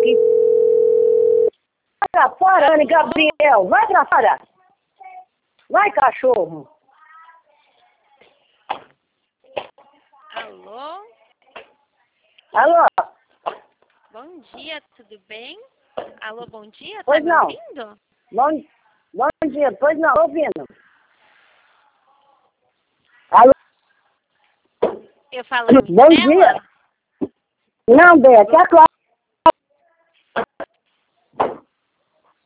aqui. Vai pra fora, Anne Gabriel. Vai pra fora. Vai, cachorro. Alô? Alô? Bom dia, tudo bem? Alô, bom dia, Pois tá me não. ouvindo? Bom dia. Pois não, ouvindo. Alô? Eu falo Bom Estela? dia. Não, Beth, é a Cláudia.